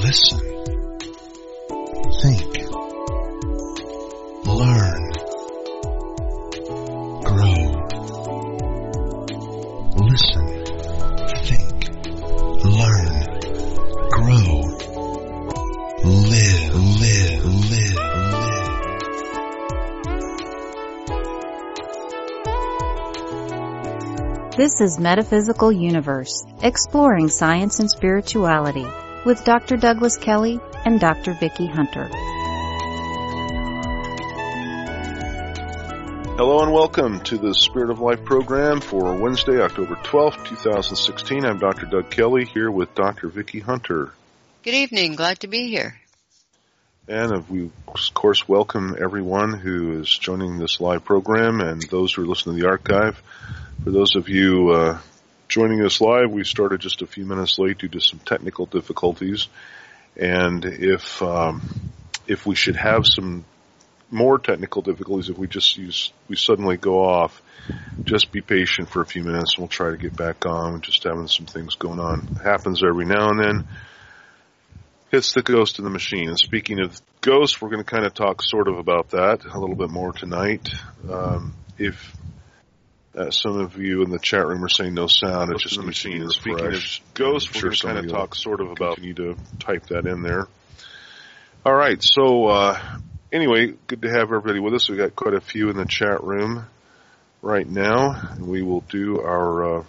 Listen. Think. Learn. Grow. Listen. Think. Learn. Grow. Live. This is Metaphysical Universe, exploring science and spirituality, with Dr. Douglas Kelly and Dr. Vicki Hunter. Hello and welcome to the Spirit of Life program for Wednesday, October 12th, 2016. I'm Dr. Doug Kelly here with Dr. Vicki Hunter. Good evening. Glad to be here. And we, of course, welcome everyone who is joining this live program and those who are listening to the archive. For those of you joining us live, we started just a few minutes late due to some technical difficulties. And if we should have some more technical difficulties, if we suddenly go off, just be patient for a few minutes and we'll try to get back on. We're just having some things going on. It happens every now and then. It's the ghost in the machine. And speaking of ghosts, we're going to kind of talk sort of about that a little bit more tonight. If some of you in the chat room are saying no sound, it's just the machine is speaking fresh. Of ghosts, we're going to kind of talk sort of about, you need to type that in there. All right, so anyway, good to have everybody with us. We've got quite a few in the chat room right now, and we will do our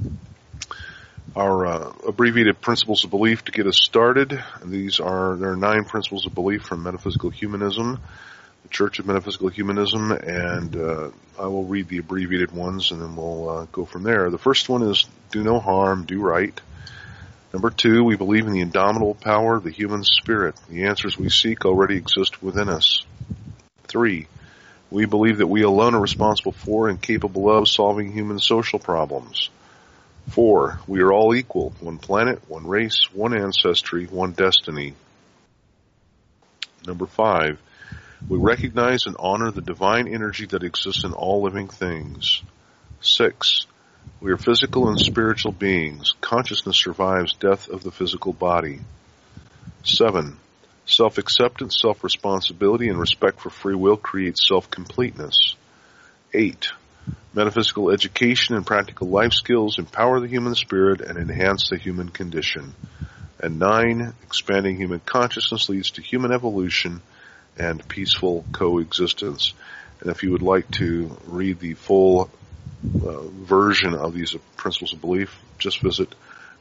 abbreviated principles of belief to get us started. And there are 9 principles of belief from Metaphysical Humanism, the Church of Metaphysical Humanism, and I will read the abbreviated ones and then we'll go from there. The first one is do no harm, do right. Number 2, we believe in the indomitable power of the human spirit. The answers we seek already exist within us. 3, we believe that we alone are responsible for and capable of solving human social problems. 4, we are all equal, one planet, one race, one ancestry, one destiny. Number 5, we recognize and honor the divine energy that exists in all living things. 6, we are physical and spiritual beings. Consciousness survives death of the physical body. 7, self-acceptance, self-responsibility, and respect for free will create self-completeness. 8, metaphysical education and practical life skills empower the human spirit and enhance the human condition. And 9, expanding human consciousness leads to human evolution and peaceful coexistence. And if you would like to read the full version of these principles of belief, just visit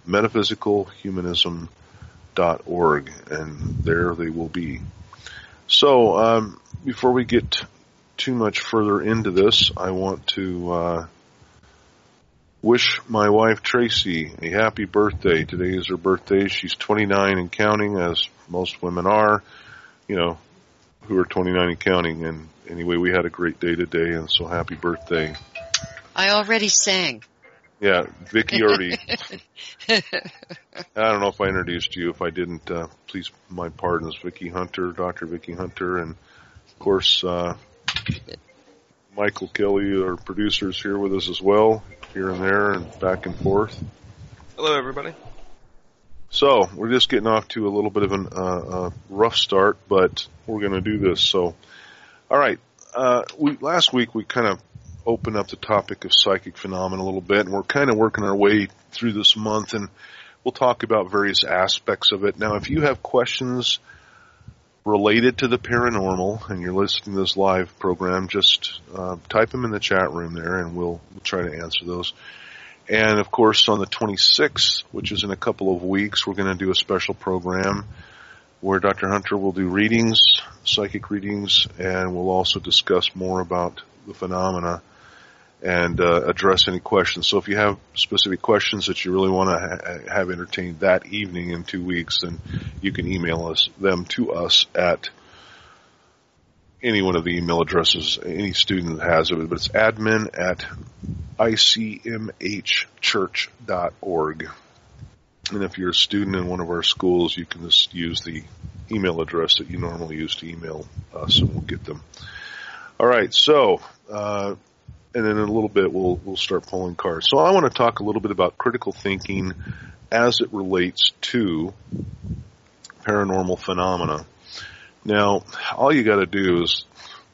metaphysicalhumanism.org, and there they will be. So, before we get too much further into this, I want to wish my wife Tracy a happy birthday. Today is her birthday. She's 29 and counting, as most women are, who are 29 and counting. And anyway, we had a great day today, and so happy birthday. I already sang. Yeah, Vicki already. I don't know if I introduced you. If I didn't, please my pardons. Vicki Hunter, Dr. Vicki Hunter, and of course, Michael Kelly, our producer's here with us as well, here and there and back and forth. Hello, everybody. So, we're just getting off to a little bit of a rough start, but we're going to do this. So, all right. Last week we kind of opened up the topic of psychic phenomena a little bit, and we're kind of working our way through this month, and we'll talk about various aspects of it. Now, if you have questions related to the paranormal and you're listening to this live program, just type them in the chat room there, and we'll try to answer those. And, of course, on the 26th, which is in a couple of weeks, we're going to do a special program where Dr. Hunter will do readings, psychic readings, and we'll also discuss more about the phenomena and address any questions. So if you have specific questions that you really want to have entertained that evening in 2 weeks, then you can email them to us at any one of the email addresses any student has of it, but it's admin@icmhchurch.org. And if you're a student in one of our schools, you can just use the email address that you normally use to email us, and we'll get them. All right, so, and then in a little bit we'll start pulling cards. So I want to talk a little bit about critical thinking as it relates to paranormal phenomena. Now, all you got to do is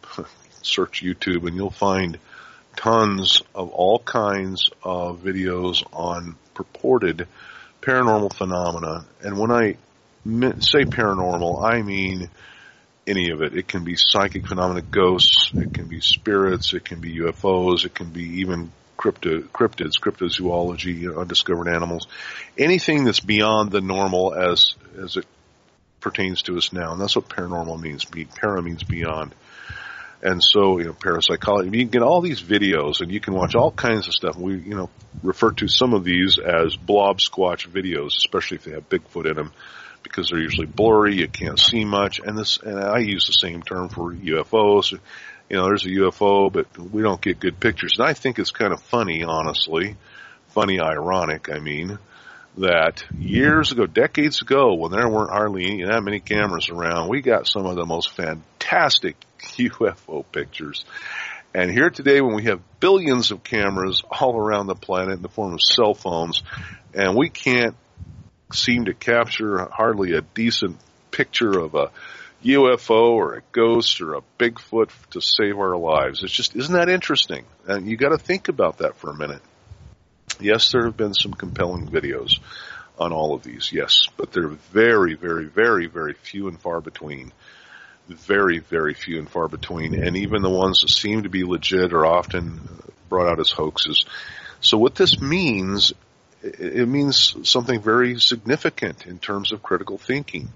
search YouTube, and you'll find tons of all kinds of videos on purported paranormal phenomena. And when I say paranormal, I mean any of it. It can be psychic phenomena, ghosts, it can be spirits, it can be UFOs, it can be even cryptids, cryptozoology, undiscovered animals, anything that's beyond the normal as it pertains to us now. And that's what paranormal means. Para means beyond. And so, parapsychology, you can get all these videos and you can watch all kinds of stuff. We, refer to some of these as blob squatch videos, especially if they have Bigfoot in them, because they're usually blurry, you can't see much. And I use the same term for UFOs. There's a UFO, but we don't get good pictures. And I think it's kind of funny, honestly. Funny, ironic, I mean, that years ago, decades ago, when there weren't hardly that many cameras around, we got some of the most fantastic UFO pictures. And here today, when we have billions of cameras all around the planet in the form of cell phones, and we can't seem to capture hardly a decent picture of a UFO or a ghost or a Bigfoot to save our lives. It's just, isn't that interesting? And you got to think about that for a minute. Yes, there have been some compelling videos on all of these, yes, but they're very, very, very, very few and far between. Very, very few and far between. And even the ones that seem to be legit are often brought out as hoaxes. So what this means, it means something very significant in terms of critical thinking.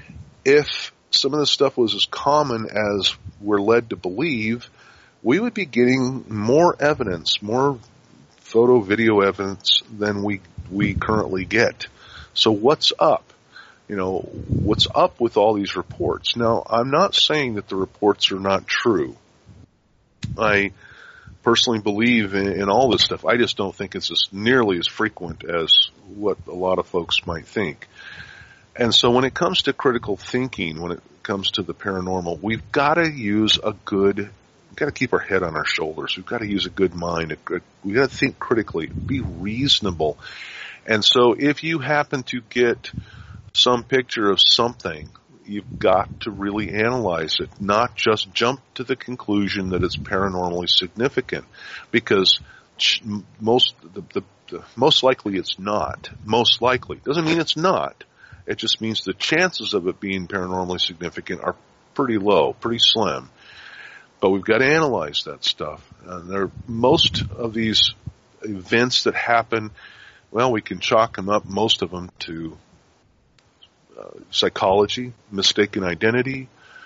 If some of this stuff was as common as we're led to believe, we would be getting more evidence, more photo, video evidence than we currently get. So what's up? What's up with all these reports? Now, I'm not saying that the reports are not true. I personally believe in all this stuff. I just don't think it's nearly as frequent as what a lot of folks might think. And so when it comes to critical thinking, when it comes to the paranormal, we've got to keep our head on our shoulders. We've got to use a good mind. We've got to think critically, be reasonable. And so if you happen to get some picture of something, you've got to really analyze it, not just jump to the conclusion that it's paranormally significant, because most likely it's not. Most likely. Doesn't mean it's not. It just means the chances of it being paranormally significant are pretty low, pretty slim. But we've got to analyze that stuff. Most of these events that happen, well, we can chalk them up, most of them, to psychology, mistaken identity.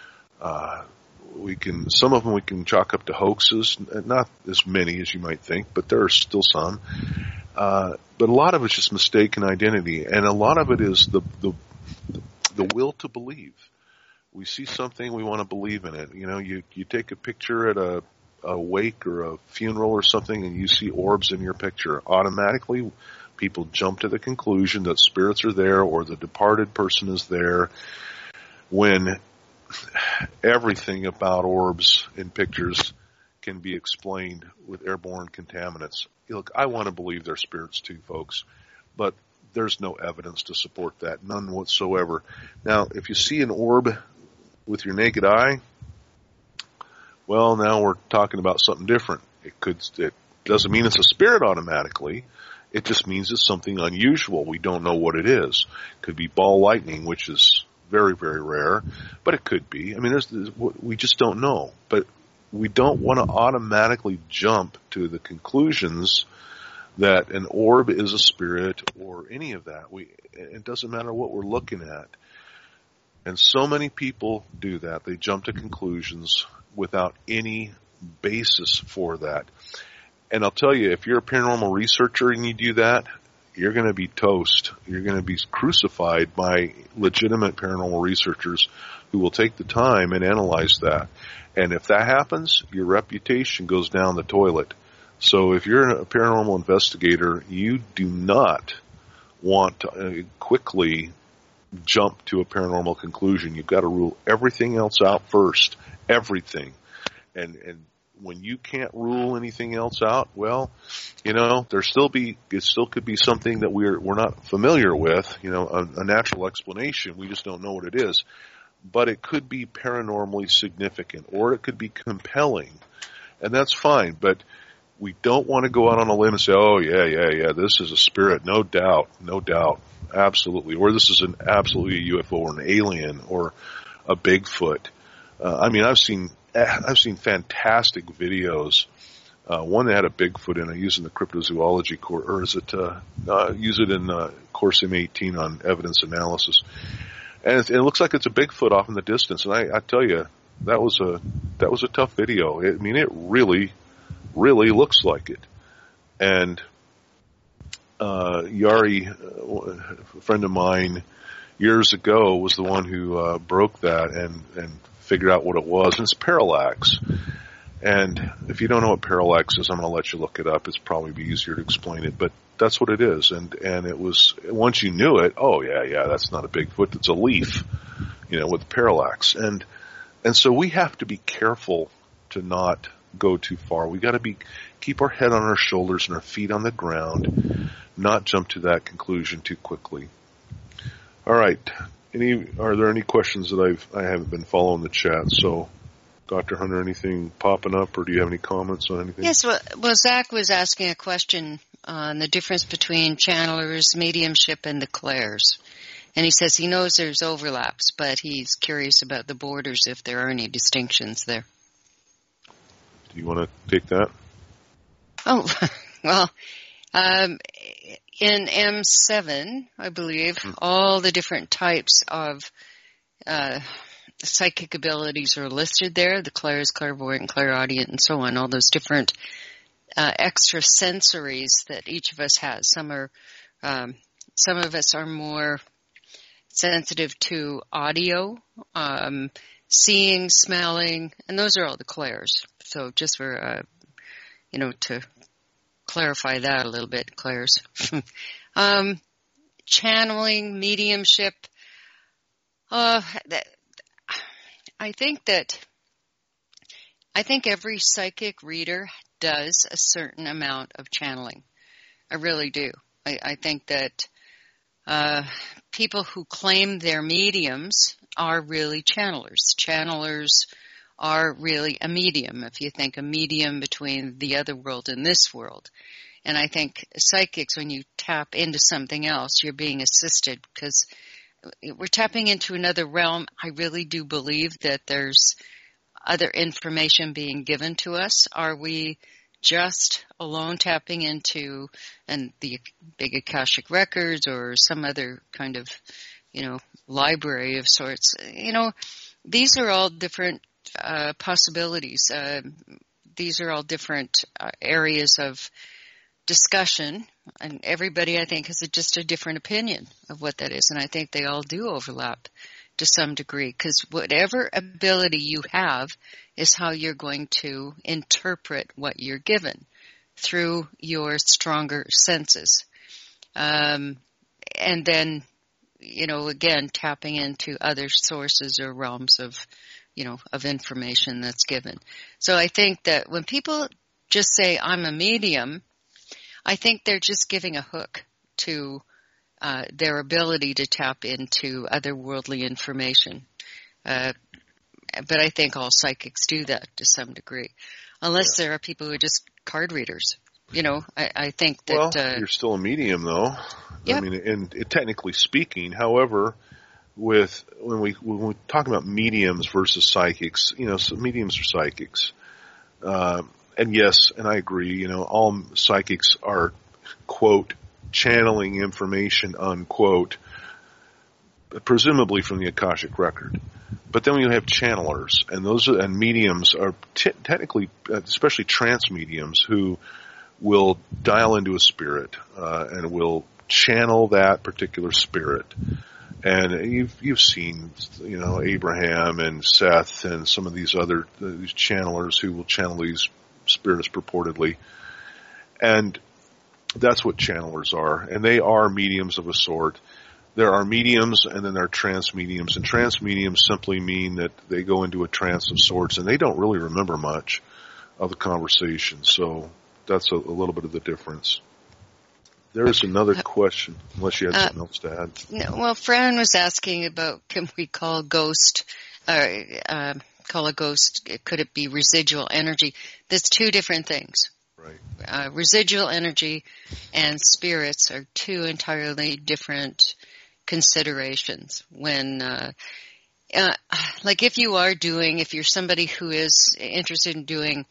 Some of them we can chalk up to hoaxes. Not as many as you might think, but there are still some. But a lot of it's just mistaken identity, and a lot of it is the will to believe. We see something, we want to believe in it. You take a picture at a wake or a funeral or something, and you see orbs in your picture. Automatically, people jump to the conclusion that spirits are there or the departed person is there, when everything about orbs in pictures can be explained with airborne contaminants. Look, I want to believe they're spirits too, folks, but there's no evidence to support that, none whatsoever. Now, if you see an orb with your naked eye, well, now we're talking about something different. It doesn't mean it's a spirit automatically. It just means it's something unusual. We don't know what it is. It could be ball lightning, which is very, very rare, but it could be. I mean, we just don't know. But we don't want to automatically jump to the conclusions that an orb is a spirit or any of that. It doesn't matter what we're looking at. And so many people do that. They jump to conclusions without any basis for that. And I'll tell you, if you're a paranormal researcher and you do that, you're going to be toast. You're going to be crucified by legitimate paranormal researchers who will take the time and analyze that. And if that happens, your reputation goes down the toilet. So if you're a paranormal investigator, you do not want to quickly jump to a paranormal conclusion. You've got to rule everything else out first. Everything. And when you can't rule anything else out, well, it still could be something that we're not familiar with, a natural explanation. We just don't know what it is. But it could be paranormally significant, or it could be compelling, and that's fine. But we don't want to go out on a limb and say, oh, yeah, this is a spirit, no doubt, absolutely, or this is absolutely a UFO or an alien or a Bigfoot. I've seen fantastic videos. One that had a Bigfoot in it, using the cryptozoology course, or is it use it in course M18 on evidence analysis. And it looks like it's a Bigfoot off in the distance. And I tell you, that was a tough video. It really, really looks like it. And Yari, a friend of mine, years ago, was the one who broke that and figured out what it was. And it's parallax. And if you don't know what parallax is, I'm going to let you look it up. It's probably be easier to explain it, but that's what it is. And it was, once you knew it, oh yeah, that's not a Bigfoot, it's a leaf, with parallax. And so we have to be careful to not go too far. We got to keep our head on our shoulders and our feet on the ground, not jump to that conclusion too quickly. All right. Are there any questions that I haven't been following the chat? So, Dr. Hunter, anything popping up, or do you have any comments on anything? Yes, well, Zach was asking a question on the difference between channelers, mediumship, and the clairs. And he says he knows there's overlaps, but he's curious about the borders, if there are any distinctions there. Do you want to take that? Oh, well, in M7, I believe, all the different types of psychic abilities are listed there, the clairs, clairvoyant, clairaudient, and so on, all those different extrasensories that each of us has. Some of us are more sensitive to audio, seeing, smelling, and those are all the clairs. So just for, to clarify that a little bit, clairs. Channeling, mediumship, I think every psychic reader does a certain amount of channeling. I really do. I think that people who claim they're mediums are really channelers. Channelers are really a medium, if you think a medium between the other world and this world. And I think psychics, when you tap into something else, you're being assisted because we're tapping into another realm. I really do believe that there's other information being given to us. Are we just alone tapping into the big Akashic records or some other kind of, library of sorts? These are all different possibilities. These are all different areas of discussion, and everybody, I think, has just a different opinion of what that is, and I think they all do overlap to some degree, because whatever ability you have is how you're going to interpret what you're given through your stronger senses. And then, again, tapping into other sources or realms of information that's given. So I think that when people just say, I'm a medium, I think they're just giving a hook to their ability to tap into otherworldly information. But I think all psychics do that to some degree, unless there are people who are just card readers. I think that... Well, you're still a medium, though. Yep. And technically speaking, however, when we talk about mediums versus psychics, so mediums are psychics. And yes, and I agree, all psychics are, quote, channeling information, unquote, presumably from the Akashic record. But then we have channelers, and mediums are technically, especially trance mediums, who will dial into a spirit and will channel that particular spirit. And you've seen, Abraham and Seth and some of these channelers who will channel these spirits purportedly. And that's what channelers are. And they are mediums of a sort. There are mediums, and then there are trance mediums. And trance mediums simply mean that they go into a trance of sorts, and they don't really remember much. of the conversation. So that's a little bit of the difference. There's another question, unless you had something else to add. No, well, Fran was asking about, can we call a ghost, could it be residual energy? There's two different things. Right. Residual energy and spirits are two entirely different considerations. When, like if you're somebody who is interested in doing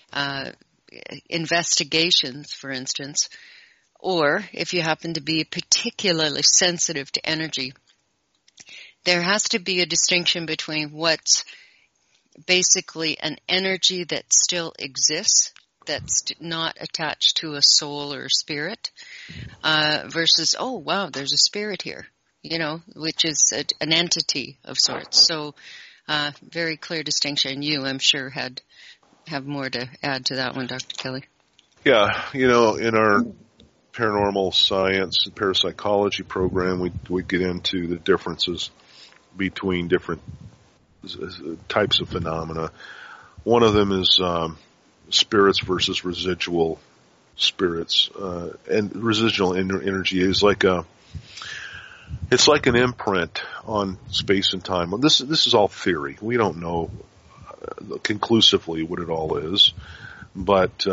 investigations, for instance, or if you happen to be particularly sensitive to energy, there has to be a distinction between what's basically an energy that still exists, that's not attached to a soul or a spirit, versus, oh, wow, there's a spirit here, which is an entity of sorts. So, very clear distinction. You, I'm sure, have more to add to that one, Dr. Kelly. Yeah, in our paranormal science and parapsychology program, we get into the differences between different types of phenomena. One of them is spirits versus residual spirits, and residual energy is it's like an imprint on space and time. This is all theory. We don't know conclusively what it all is, but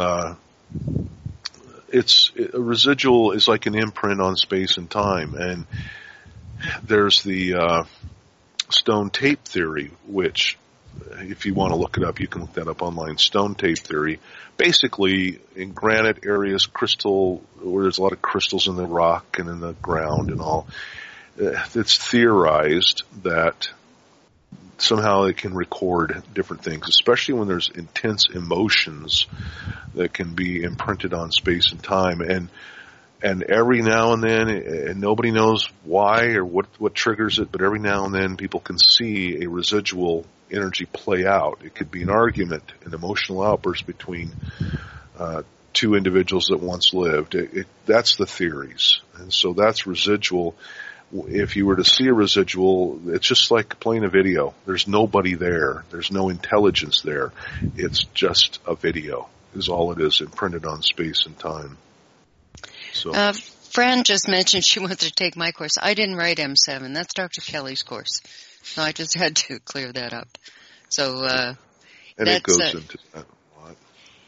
a residual is like an imprint on space and time. And there's the stone tape theory, which, if you want to look it up, you can look that up online. Stone tape theory. Basically, in granite areas, where there's a lot of crystals in the rock and in the ground and all, it's theorized that somehow it can record different things, especially when there's intense emotions that can be imprinted on space and time. And every now and then, and nobody knows why or what triggers it, but every now and then people can see a residual energy play out. It could be an argument, an emotional outburst between two individuals that once lived. That's the theories. And so that's residual. If you were to see a residual, it's just like playing a video. There's nobody there. There's no intelligence there. It's just a video is all it is, imprinted on space and time. So, Fran just mentioned she wanted to take my course. I didn't write M7. That's Dr. Kelly's course. So I just had to clear that up. So, and it goes into that a lot.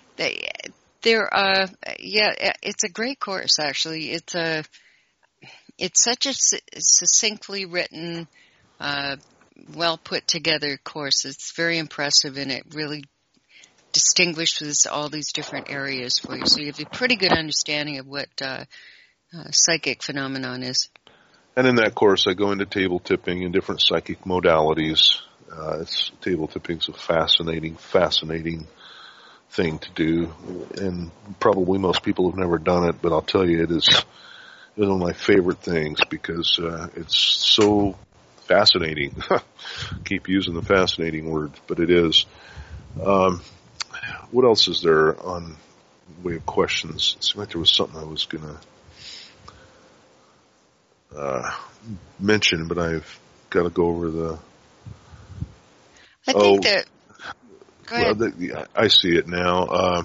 It's a great course, actually. It's such a succinctly written, well put together course. It's very impressive, and it really distinguishes all these different areas for you. So you have a pretty good understanding of what psychic phenomenon is. And in that course, I go into table tipping and different psychic modalities. Table tipping is a fascinating thing to do, and probably most people have never done it. But I'll tell you, it is one of my favorite things because it's so fascinating. Keep using the fascinating word, but it is. What else is there on way of questions? It seemed like there was something I was going to mention, but I've got to go over the... I think that... Go ahead. Well, I see it now.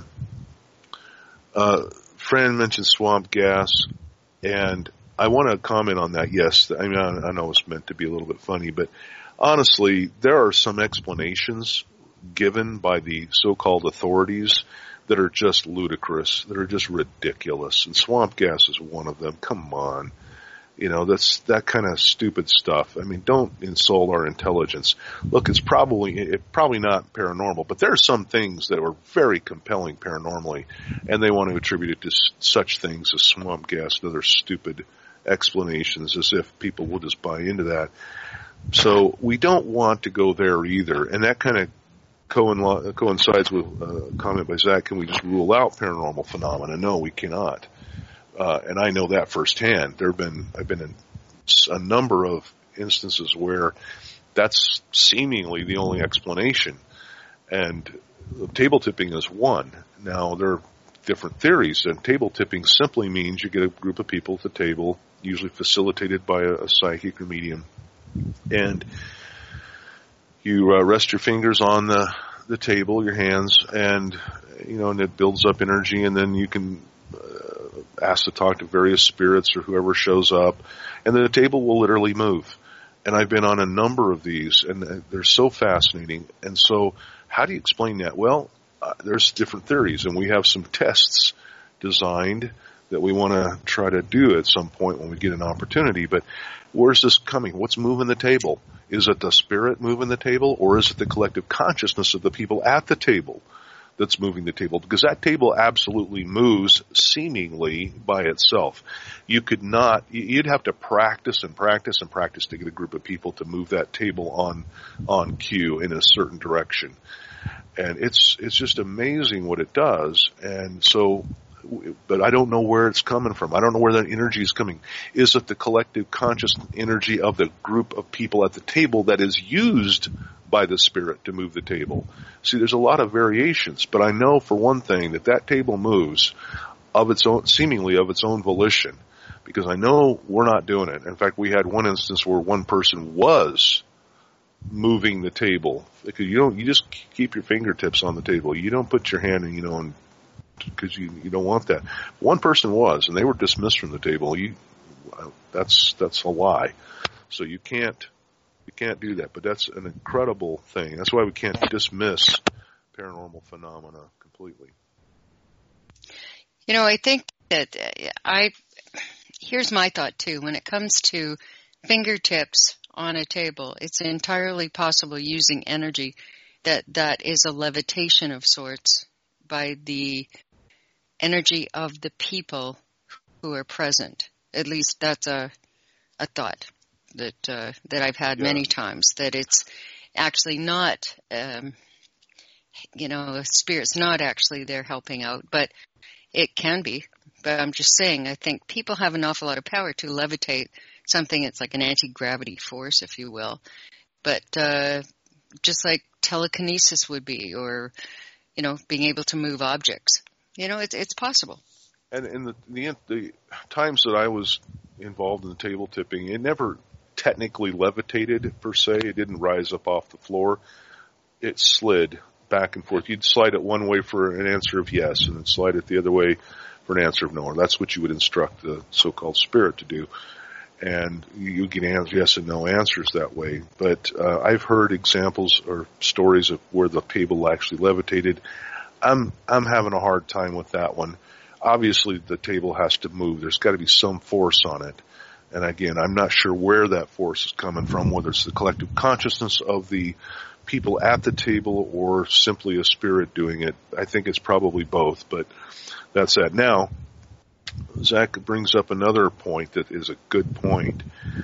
Fran mentioned swamp gas, and I want to comment on that. Yes, I mean, I know it's meant to be a little bit funny, but honestly, there are some explanations given by the so-called authorities that are just ludicrous, that are just ridiculous, and swamp gas is one of them. Come on. That's that kind of stupid stuff. I mean, don't insult our intelligence. Look, it's probably not paranormal, but there are some things that are very compelling paranormally, and they want to attribute it to such things as swamp gas and other stupid explanations, as if people will just buy into that. So we don't want to go there either, and that kind of coincides with a comment by Zach. Can we just rule out paranormal phenomena? No, we cannot. And I know that firsthand. I've been in a number of instances where that's seemingly the only explanation. And table tipping is one. Now, there are different theories, and table tipping simply means you get a group of people at the table, usually facilitated by a psychic or medium, and you rest your fingers on the the table, your hands, and and it builds up energy, and then you can ask to talk to various spirits or whoever shows up, and then the table will literally move. And I've been on a number of these, and they're so fascinating. And so, how do you explain that? Well, there's different theories, and we have some tests designed that we want to try to do at some point when we get an opportunity. But where's this coming? What's moving the table? Is it the spirit moving the table, or is it the collective consciousness of the people at the table that's moving the table? Because that table absolutely moves seemingly by itself. You'd have to practice and practice and practice to get a group of people to move that table on cue in a certain direction. And it's just amazing what it does. And so, but I don't know where it's coming from. I don't know where that energy is coming. Is it the collective conscious energy of the group of people at the table that is used by the spirit to move the table? See, there's a lot of variations, but I know for one thing that table moves of its own, seemingly of its own volition, because I know we're not doing it. In fact, we had one instance where one person was moving the table. Because you just keep your fingertips on the table. You don't put your hand in, because you don't want that. One person was, and they were dismissed from the table. That's a lie. So you can't do that. But that's an incredible thing. That's why we can't dismiss paranormal phenomena completely. I think that here's my thought too. When it comes to fingertips on a table, it's entirely possible using energy that is a levitation of sorts by the energy of the people who are present. At least that's a thought that I've had many times, that it's actually not, a spirit's not actually there helping out, but it can be. But I'm just saying, I think people have an awful lot of power to levitate something. It's like an anti-gravity force, if you will. But just like telekinesis would be, or, being able to move objects. It's possible. And in the times that I was involved in the table tipping, it never technically levitated per se. It didn't rise up off the floor. It slid back and forth. You'd slide it one way for an answer of yes, and then slide it the other way for an answer of no. Or that's what you would instruct the so-called spirit to do. And you get yes and no answers that way. But I've heard examples or stories of where the table actually levitated. I'm having a hard time with that one. Obviously, the table has to move. There's got to be some force on it. And again, I'm not sure where that force is coming from, whether it's the collective consciousness of the people at the table or simply a spirit doing it. I think it's probably both, but that's that. Now, Zach brings up another point that is a good point.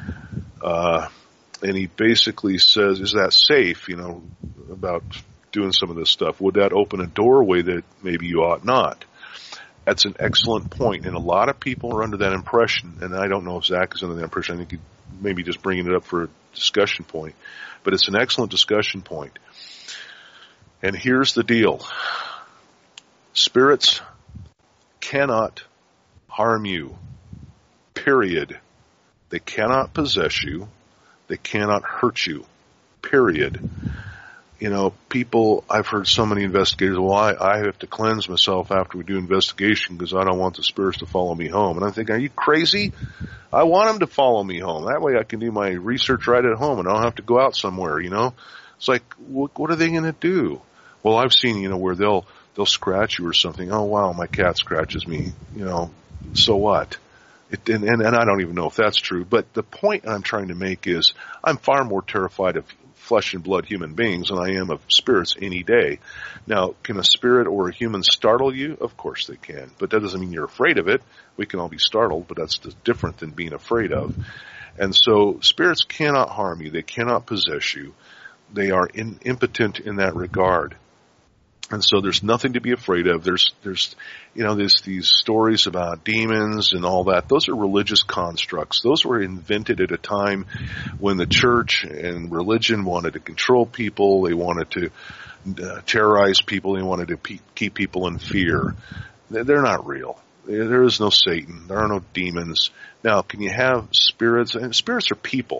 And he basically says, is that safe, about doing some of this stuff? Would that open a doorway that maybe you ought not? That's an excellent point, and a lot of people are under that impression, and I don't know if Zach is under that impression. I think he's maybe just bringing it up for a discussion point, but it's an excellent discussion point. And here's the deal. Spirits cannot harm you, period. They cannot possess you. They cannot hurt you, period. People, I've heard so many investigators, I have to cleanse myself after we do investigation because I don't want the spirits to follow me home. And I'm thinking, are you crazy? I want them to follow me home. That way I can do my research right at home and I don't have to go out somewhere, It's like, what are they going to do? Well, I've seen, where they'll scratch you or something. Oh, wow, my cat scratches me, so what? And I don't even know if that's true. But the point I'm trying to make is I'm far more terrified of flesh and blood human beings than I am of spirits any day. Now, can a spirit or a human startle you? Of course they can. But that doesn't mean you're afraid of it. We can all be startled, but that's different than being afraid of. And so spirits cannot harm you. They cannot possess you. They are impotent in that regard. And so there's nothing to be afraid of. There's these stories about demons and all that. Those are religious constructs. Those were invented at a time when the church and religion wanted to control people. They wanted to terrorize people. They wanted to keep people in fear. They're not real. There is no Satan. There are no demons. Now, can you have spirits? And spirits are people.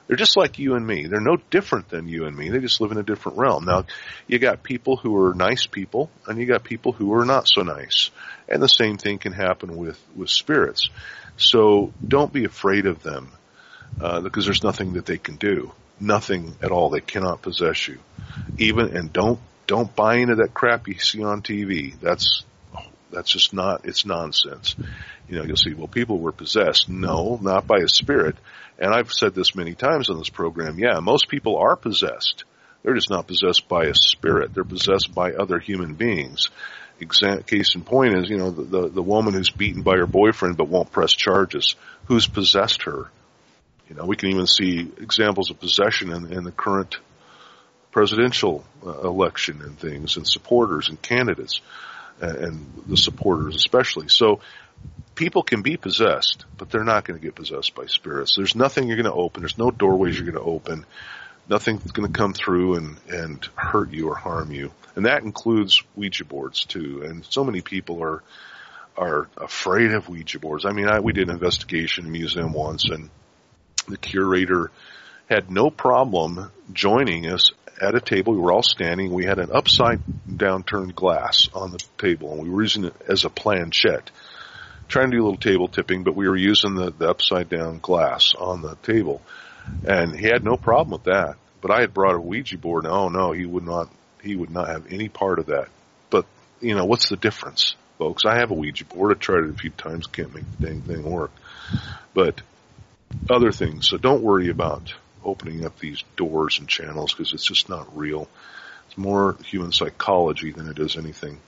They're just like you and me. They're no different than you and me. They just live in a different realm. Now, you got people who are nice people, and you got people who are not so nice. And the same thing can happen with spirits. So don't be afraid of them, because there's nothing that they can do. Nothing at all. They cannot possess you. And don't buy into that crap you see on TV. That's just not, it's nonsense. You'll see, well, people were possessed. No, not by a spirit. And I've said this many times on this program. Yeah, most people are possessed. They're just not possessed by a spirit. They're possessed by other human beings. Case in point is, the woman who's beaten by her boyfriend but won't press charges. Who's possessed her? We can even see examples of possession in the current presidential election and things, and supporters and candidates, and the supporters especially. So people can be possessed, but they're not going to get possessed by spirits. There's nothing you're going to open. There's no doorways you're going to open. Nothing's going to come through and hurt you or harm you. And that includes Ouija boards too. And so many people are afraid of Ouija boards. I mean, we did an investigation in a museum once, and the curator had no problem joining us at a table. We were all standing. We had an upside down turned glass on the table, and we were using it as a planchette. Trying to do a little table tipping, but we were using the upside down glass on the table. And he had no problem with that. But I had brought a Ouija board, and oh no, he would not have any part of that. But, what's the difference, folks? I have a Ouija board. I tried it a few times, can't make the dang thing work. But other things, so don't worry about opening up these doors and channels, because it's just not real. It's more human psychology than it is anything.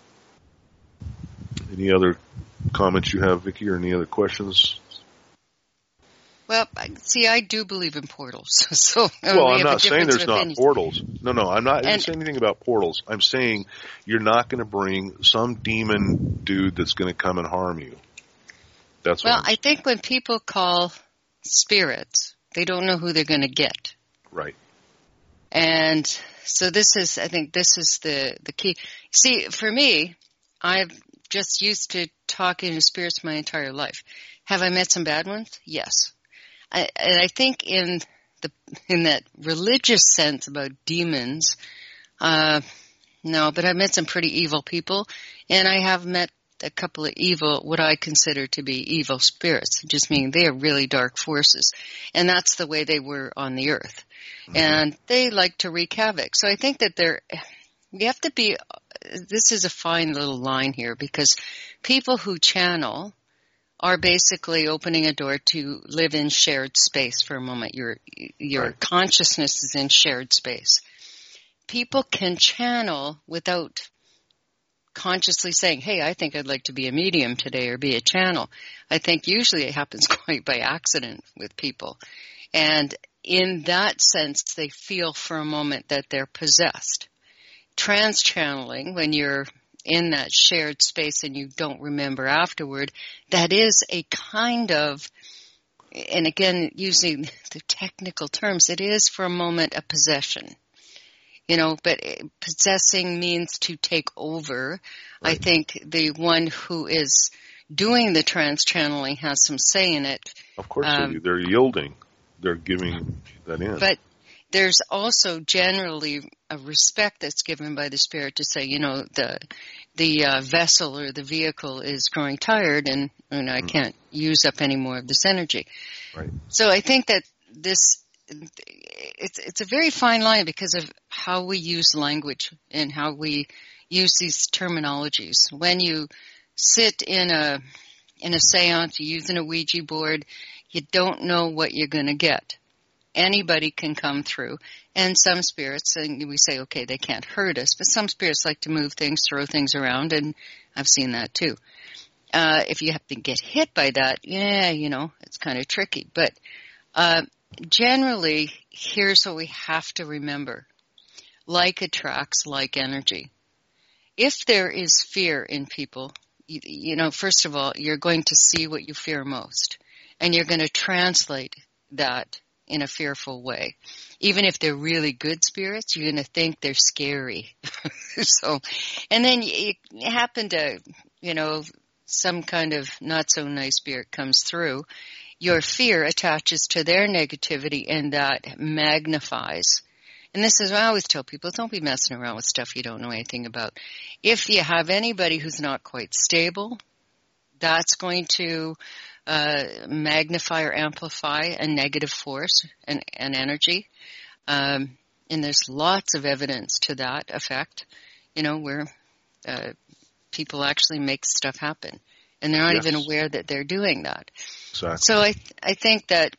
Any other comments you have, Vicki, or any other questions? Well, see, I do believe in portals. So I'm not saying there's not portals. No, I'm not saying anything about portals. I'm saying you're not going to bring some demon dude that's going to come and harm you. That's what I think when people call spirits, they don't know who they're going to get. Right. And so I think this is the key. See, for me, I've just used to talking to spirits my entire life. Have I met some bad ones? Yes. And I think in that religious sense about demons, no, but I've met some pretty evil people, and I have met a couple of what I consider to be evil spirits, just meaning they are really dark forces. And that's the way they were on the earth. Mm-hmm. And they like to wreak havoc. So I think that we have to be, this is a fine little line here, because people who channel are basically opening a door to live in shared space for a moment. Your right. Consciousness is in shared space. People can channel without consciously saying, hey, I think I'd like to be a medium today or be a channel. I think usually it happens quite by accident with people. And in that sense, they feel for a moment that they're possessed. Trans-channeling, when you're in that shared space and you don't remember afterward, that is a kind of, and again, using the technical terms, it is for a moment a possession. But possessing means to take over. Right. I think the one who is doing the trans-channeling has some say in it. Of course they do. They're yielding. They're giving that in. But there's also generally a respect that's given by the spirit to say, the vessel or the vehicle is growing tired, and I can't use up any more of this energy. Right. So I think that it's a very fine line because of how we use language and how we use these terminologies. When you sit in a seance, you're using a Ouija board, you don't know what you're going to get. Anybody can come through. And some spirits, and we say, okay, they can't hurt us, but some spirits like to move things, throw things around, and I've seen that too. If you have to get hit by that, it's kind of tricky. But generally, here's what we have to remember. Like attracts like energy. If there is fear in people, first of all, you're going to see what you fear most. And you're going to translate that in a fearful way. Even if they're really good spirits, you're going to think they're scary. And then you happen to, some kind of not so nice spirit comes through, your fear attaches to their negativity, and that magnifies. And this is what I always tell people, don't be messing around with stuff you don't know anything about. If you have anybody who's not quite stable, that's going to magnify or amplify a negative force and energy. And there's lots of evidence to that effect, where people actually make stuff happen. And they're not even aware that they're doing that. Exactly. So I think that,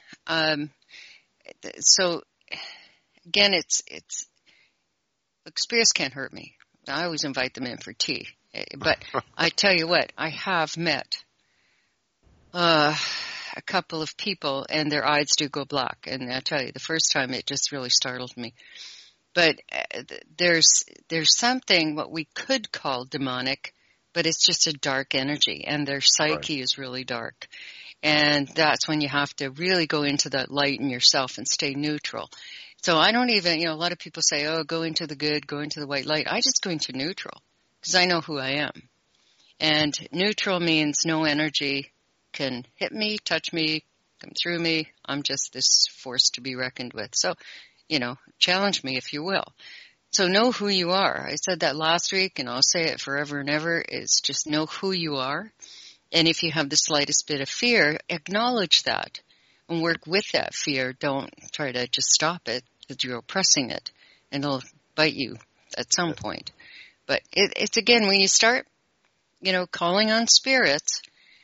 so again, it's look, spirits can't hurt me. I always invite them in for tea. But I tell you what, I have met a couple of people, and their eyes do go black. And I tell you, the first time it just really startled me. But there's something what we could call demonic, but it's just a dark energy, and their psyche is really dark. And that's when you have to really go into that light in yourself and stay neutral. So I don't even, a lot of people say, oh, go into the good, go into the white light. I just go into neutral because I know who I am. And neutral means no energy can hit me, touch me, come through me. I'm just this force to be reckoned with. So, challenge me if you will. So know who you are. I said that last week, and I'll say it forever and ever, is just know who you are. And if you have the slightest bit of fear, acknowledge that and work with that fear. Don't try to just stop it because you're oppressing it, and it'll bite you at some point. But it's again, when you start, calling on spirits,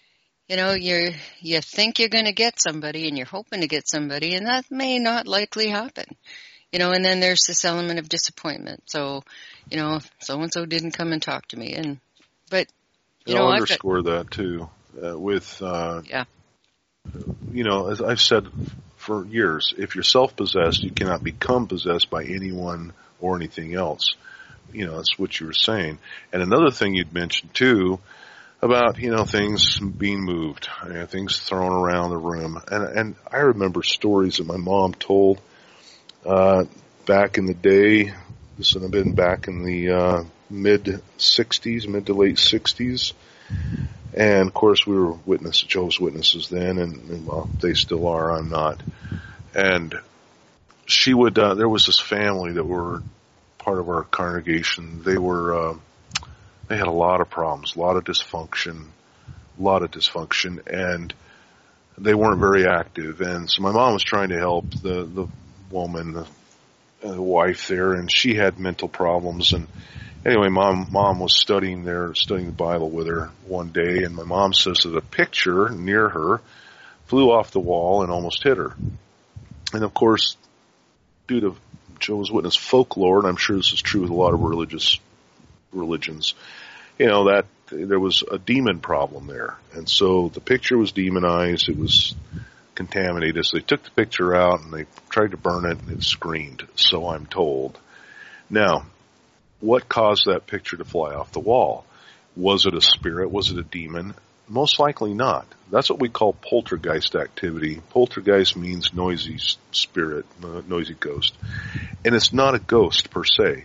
you think you're going to get somebody, and you're hoping to get somebody, and that may not likely happen. And then there's this element of disappointment. So, so-and-so didn't come and talk to me. But I'll underscore that too, with, as I've said for years, if you're self-possessed, you cannot become possessed by anyone or anything else. That's what you were saying. And another thing you'd mentioned too, about, things being moved, things thrown around the room. And I remember stories that my mom told, back in the day. This would have been back in the mid to late 60s. And, of course, we were Jehovah's Witnesses then, and well, they still are, I'm not. And she would, there was this family that were part of our congregation. They had a lot of problems, a lot of dysfunction, and they weren't very active. And so my mom was trying to help the woman, the wife there, and she had mental problems. And anyway, mom was studying the Bible with her one day, and my mom says that a picture near her flew off the wall and almost hit her. And of course, due to Jehovah's Witness folklore, and I'm sure this is true with a lot of religions, that there was a demon problem there. And so the picture was demonized, it was contaminated. So they took the picture out and they tried to burn it, and it screamed, so I'm told. Now, what caused that picture to fly off the wall? Was it a spirit? Was it a demon? Most likely not. That's what we call poltergeist activity. Poltergeist means noisy spirit, noisy ghost. And it's not a ghost per se.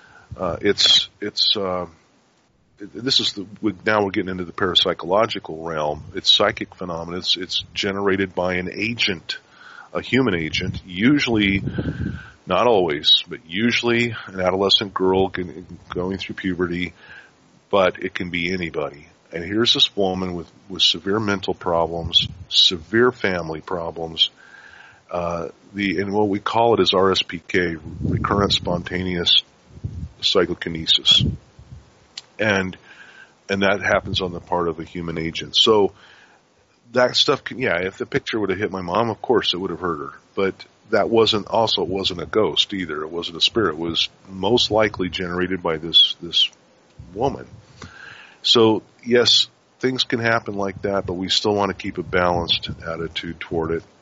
Now we're getting into the parapsychological realm. It's psychic phenomena. It's generated by an agent, a human agent, usually, not always, but usually an adolescent girl going through puberty, but it can be anybody. And here's this woman with severe mental problems, severe family problems, and what we call it is RSPK, recurrent spontaneous psychokinesis. And that happens on the part of a human agent. So that stuff if the picture would have hit my mom, of course it would have hurt her. But it wasn't a ghost either. It wasn't a spirit. It was most likely generated by this woman. So yes, things can happen like that, but we still want to keep a balanced attitude toward it.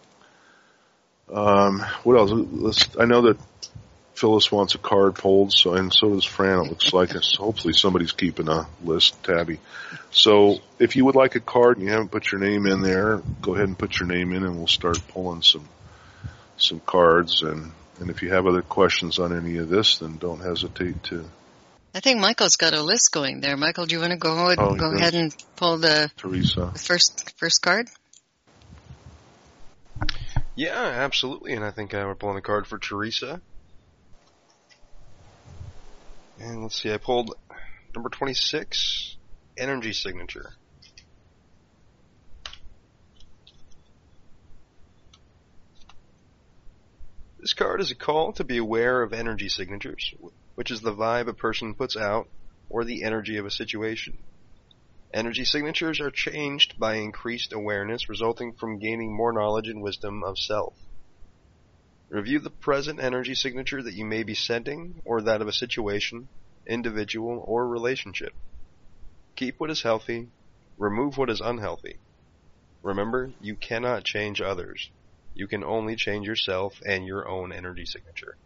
What else? I know that Phyllis wants a card pulled, and so does Fran, it looks like. Hopefully somebody's keeping a list, Tabby. So if you would like a card and you haven't put your name in there, go ahead and put your name in, and we'll start pulling some cards. And if you have other questions on any of this, then don't hesitate to. I think Michael's got a list going there. Michael, do you want to go ahead and pull the Teresa first card? Yeah, absolutely, and I think I would pull in a card for Teresa. And let's see, I pulled number 26, Energy Signature. This card is a call to be aware of energy signatures, which is the vibe a person puts out or the energy of a situation. Energy signatures are changed by increased awareness resulting from gaining more knowledge and wisdom of self. Review the present energy signature that you may be sending or that of a situation, individual, or relationship. Keep what is healthy, remove what is unhealthy. Remember, you cannot change others. You can only change yourself and your own energy signature.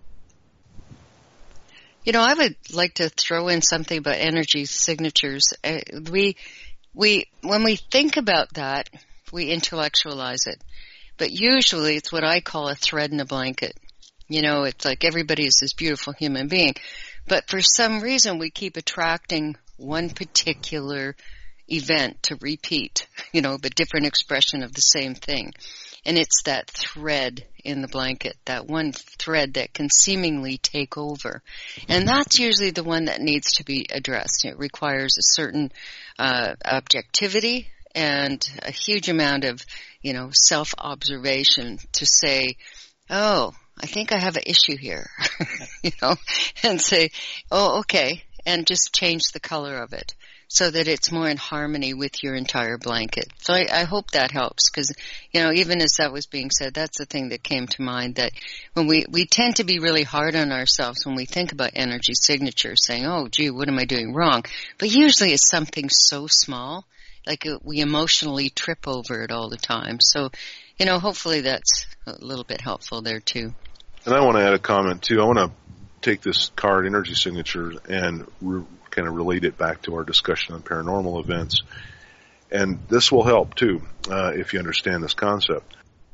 You know, I would like to throw in something about energy signatures. When we think about that, we intellectualize it. But usually it's what I call a thread in a blanket. You know, it's like everybody is this beautiful human being. But for some reason we keep attracting one particular event to repeat, you know, but different expression of the same thing. And it's that thread in the blanket, that one thread that can seemingly take over. And that's usually the one that needs to be addressed. It requires a certain objectivity and a huge amount of, you know, self-observation to say, oh, I think I have an issue here, you know, and say, oh, okay, and just change the color of it so that it's more in harmony with your entire blanket. So I hope that helps because, you know, even as that was being said, that's the thing that came to mind, that when we tend to be really hard on ourselves when we think about energy signatures, saying, oh, gee, what am I doing wrong? But usually it's something so small, like we emotionally trip over it all the time. So, you know, hopefully that's a little bit helpful there too. And I want to add a comment too. I want to take this card, energy signature, and kind of relate it back to our discussion on paranormal events. And this will help too, if you understand this concept.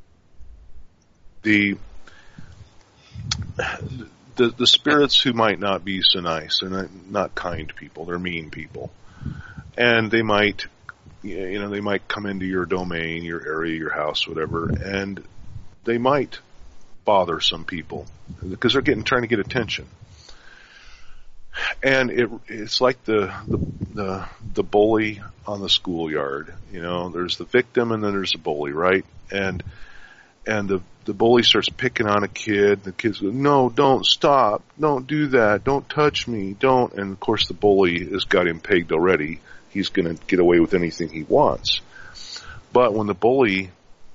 The spirits who might not be so nice, they're not kind people, they're mean people. And they might, you know, they might come into your domain, your area, your house, whatever, and they might bother some people because they're trying to get attention. And it's like the bully on the schoolyard. You know, there's the victim and then there's the bully, right? And the bully starts picking on a kid. The kid's going, no, don't stop. Don't do that. Don't touch me. Don't. And of course the bully has got him pegged already. He's going to get away with anything he wants. But when the bully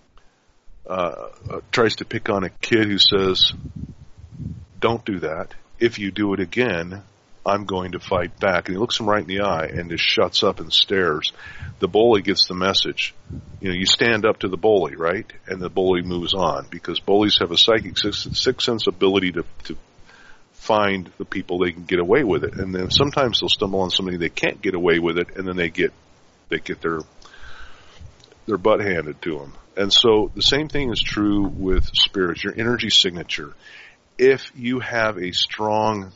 tries to pick on a kid who says, don't do that. If you do it again, I'm going to fight back. And he looks him right in the eye and just shuts up and stares. The bully gets the message. You know, you stand up to the bully, right? And the bully moves on because bullies have a psychic sixth sense ability to find the people they can get away with it. And then sometimes they'll stumble on somebody they can't get away with it, and then they get their butt handed to them. And so the same thing is true with spirits, your energy signature. If you have a strong,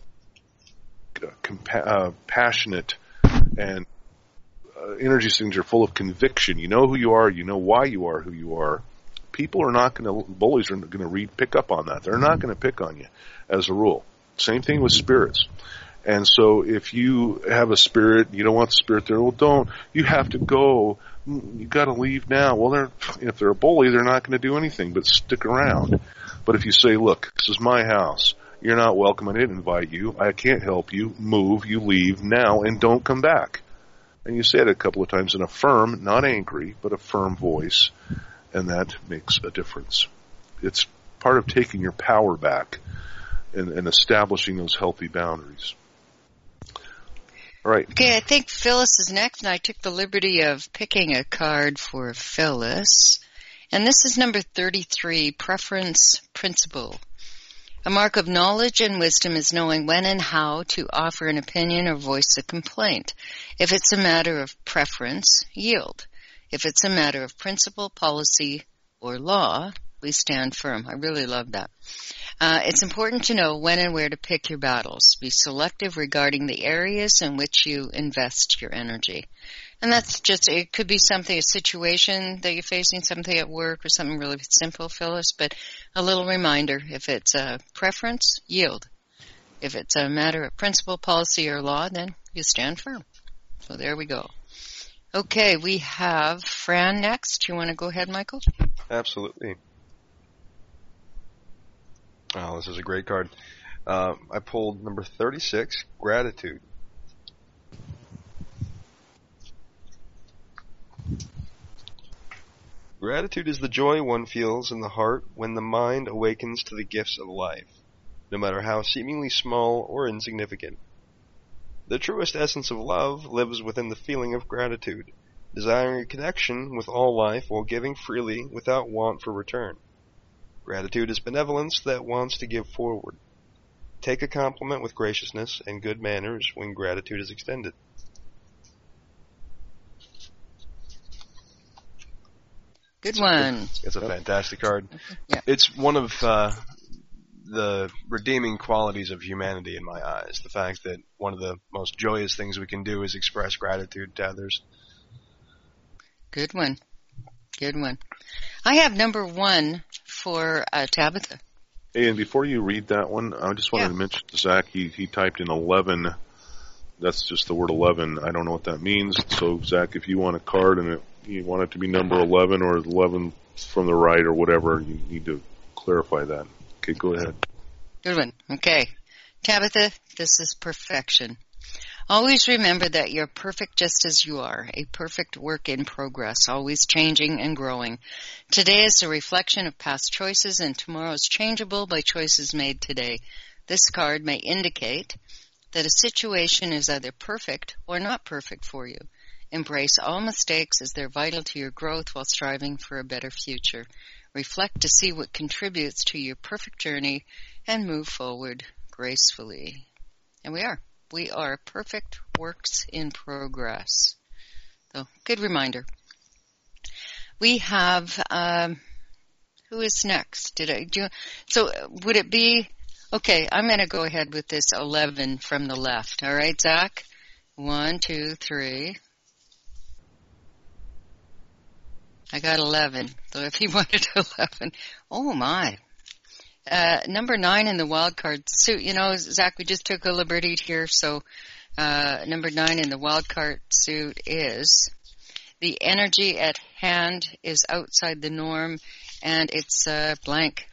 passionate, and energy signature full of conviction, you know who you are, you know why you are who you are, bullies are going to pick up on that. They're not going to pick on you as a rule. Same thing with spirits. And so if you have a spirit, you don't want the spirit there, well, don't. You have to go. You got to leave now. Well, if they're a bully, they're not going to do anything but stick around. But if you say, look, this is my house. You're not welcome. I didn't invite you. I can't help you. Move. You leave now and don't come back. And you say it a couple of times in a firm, not angry, but a firm voice. And that makes a difference. It's part of taking your power back and establishing those healthy boundaries. All right. Okay, I think Phyllis is next, and I took the liberty of picking a card for Phyllis. And this is number 33, Preference Principle. A mark of knowledge and wisdom is knowing when and how to offer an opinion or voice a complaint. If it's a matter of preference, yield. If it's a matter of principle, policy, or law, We stand firm. I really love that. It's important to know when and where to pick your battles. Be selective regarding the areas in which you invest your energy. And that's just, it could be something, a situation that you're facing, something at work or something really simple, Phyllis, but a little reminder, if it's a preference, yield. If it's a matter of principle, policy, or law, then you stand firm. So there we go. Okay, we have Fran next. You want to go ahead, Michael? Absolutely. Oh, this is a great card. I pulled number 36, Gratitude. Gratitude is the joy one feels in the heart when the mind awakens to the gifts of life, no matter how seemingly small or insignificant. The truest essence of love lives within the feeling of gratitude, desiring a connection with all life while giving freely without want for return. Gratitude is benevolence that wants to give forward. Take a compliment with graciousness and good manners when gratitude is extended. Good one. It's a fantastic card. Yeah. It's one of the redeeming qualities of humanity in my eyes. The fact that one of the most joyous things we can do is express gratitude to others. Good one. Good one. I have number 1 for Tabitha. Hey, and before you read that one, I just wanted to mention to Zach, he typed in 11. That's just the word 11. I don't know what that means. So, Zach, if you want a card and you want it to be number 11 or 11 from the right or whatever, you need to clarify that. Okay, go ahead. Good one. Okay. Tabitha, this is perfection. Always remember that you're perfect just as you are, a perfect work in progress, always changing and growing. Today is a reflection of past choices, and tomorrow is changeable by choices made today. This card may indicate that a situation is either perfect or not perfect for you. Embrace all mistakes as they're vital to your growth while striving for a better future. Reflect to see what contributes to your perfect journey and move forward gracefully. And we are. We are perfect works in progress. So, good reminder. We have, who is next? So, would it be, okay, I'm going to go ahead with this 11 from the left. All right, Zach? 1, 2, 3. I got 11. So if you wanted 11, oh my. Number 9 in the wild card suit. You know, Zach, we just took a liberty here. So, number 9 in the wild card suit is the energy at hand is outside the norm, and it's blank.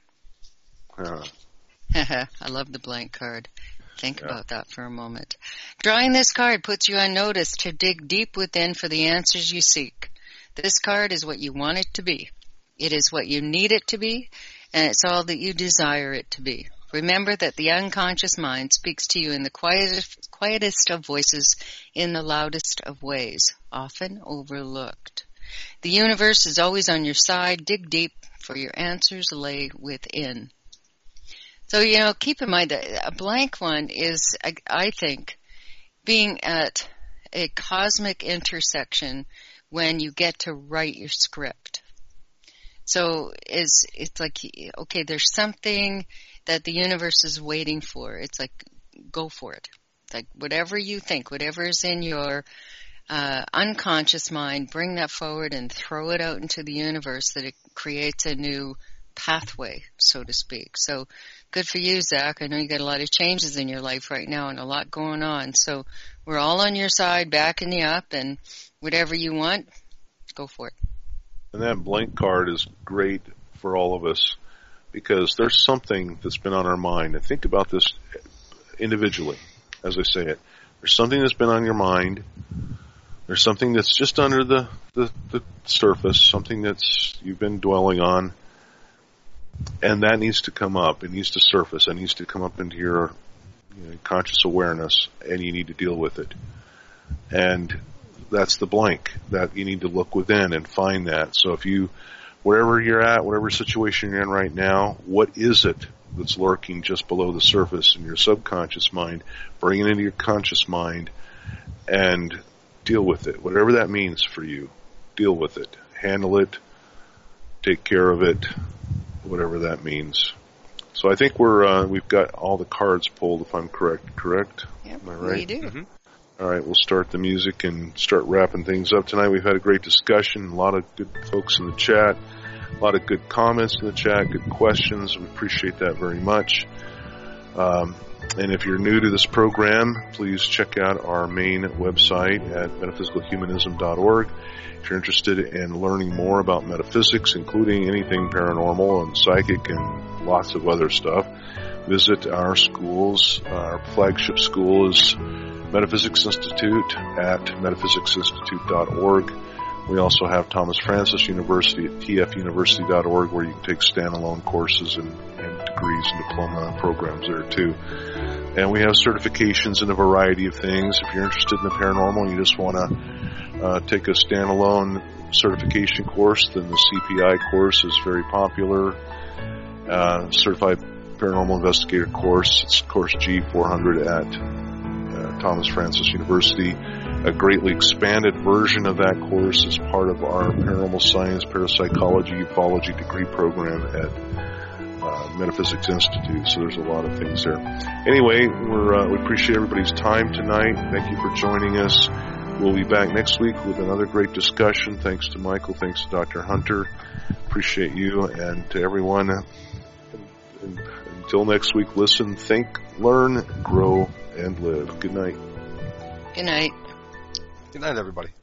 I love the blank card. Think about that for a moment. Drawing this card puts you on notice to dig deep within for the answers you seek. This card is what you want it to be. It is what you need it to be, and it's all that you desire it to be. Remember that the unconscious mind speaks to you in the quietest of voices, in the loudest of ways, often overlooked. The universe is always on your side. Dig deep, for your answers lay within. So, you know, keep in mind that a blank one is, I think, being at a cosmic intersection when you get to write your script. So it's like, okay, there's something that the universe is waiting for. It's like, go for it. It's like whatever you think, whatever is in your unconscious mind, bring that forward and throw it out into the universe, that it creates a new pathway, so to speak. So good for you, Zach. I know you got a lot of changes in your life right now and a lot going on. So we're all on your side, backing you up, and whatever you want, go for it. And that blank card is great for all of us because there's something that's been on our mind. And think about this individually, as I say it. There's something that's been on your mind. There's something that's just under the surface, something that's you've been dwelling on. And that needs to come up. It needs to surface. It needs to come up into your conscious awareness, and you need to deal with it. And that's the blank, that you need to look within and find that. So if you, wherever you're at, whatever situation you're in right now, what is it that's lurking just below the surface in your subconscious mind? Bring it into your conscious mind and deal with it. Whatever that means for you, deal with it. Handle it. Take care of it. whatever that means. So I think we've got all the cards pulled, if I'm correct. Correct? Yep, Am I right? we do. Mm-hmm. All right, we'll start the music and start wrapping things up tonight. We've had a great discussion, a lot of good folks in the chat, a lot of good comments in the chat, good questions. We appreciate that very much. And if you're new to this program, please check out our main website at metaphysicalhumanism.org. If you're interested in learning more about metaphysics, including anything paranormal and psychic and lots of other stuff, visit our schools. Our flagship school is Metaphysics Institute at metaphysicsinstitute.org. We also have Thomas Francis University at tfuniversity.org, where you can take standalone courses and degrees and diploma programs there too. And we have certifications in a variety of things. If you're interested in the paranormal and you just want to take a standalone certification course, then the CPI course is very popular. Certified Paranormal Investigator course, it's course G400 at Thomas Francis University. A greatly expanded version of that course is part of our Paranormal Science, Parapsychology, Ufology degree program at Metaphysics Institute. So there's a lot of things there. Anyway, we appreciate everybody's time tonight. Thank you for joining us. We'll be back next week with another great discussion. Thanks to Michael. Thanks to Dr. Hunter. Appreciate you, and to everyone. And until next week, listen, think, learn, grow, and live. Good night. Good night. Good night, everybody.